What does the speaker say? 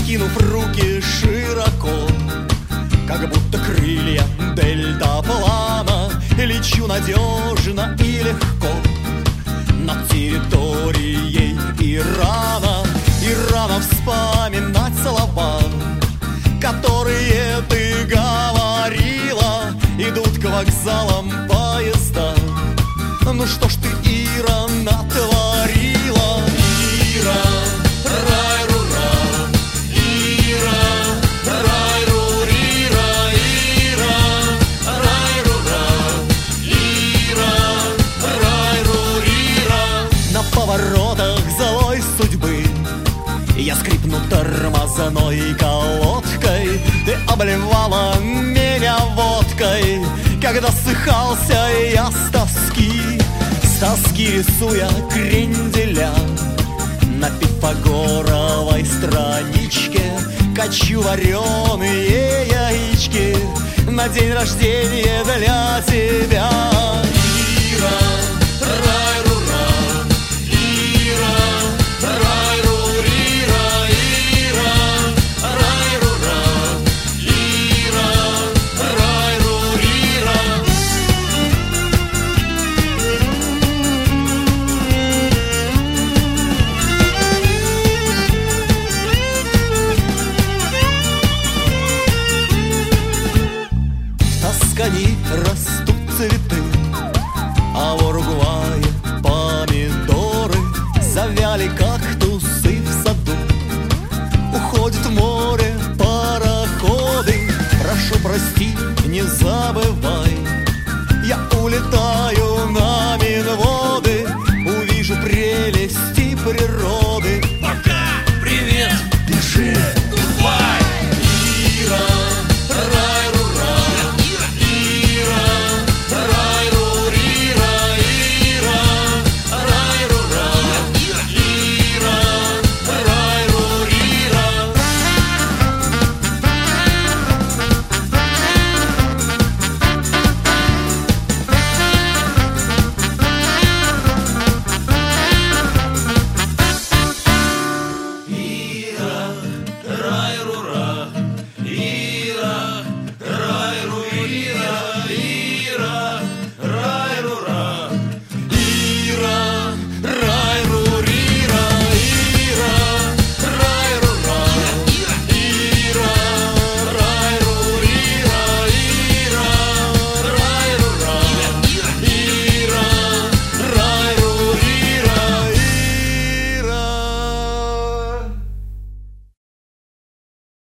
раскинув руки широко, как будто крылья дельтаплана, лечу надежно и легко над территорией Ирана. Ирана вспоминать слова, которые ты говорила. Идут к вокзалам поезда. Ну что ж ты, Ира, натворила? Ира, рай-ру-ра, Ира, рай-ру-рира, Ира, рай-ру-ра, Ира, рай-ру-рира. На поворотах злой судьбы я скрипну тормозной колодкой. Ты обливала меня водкой, когда ссыхался я с тоски рисуя кренделя на пифагоровой страничке. Качу вареные яички на день рождения для тебя.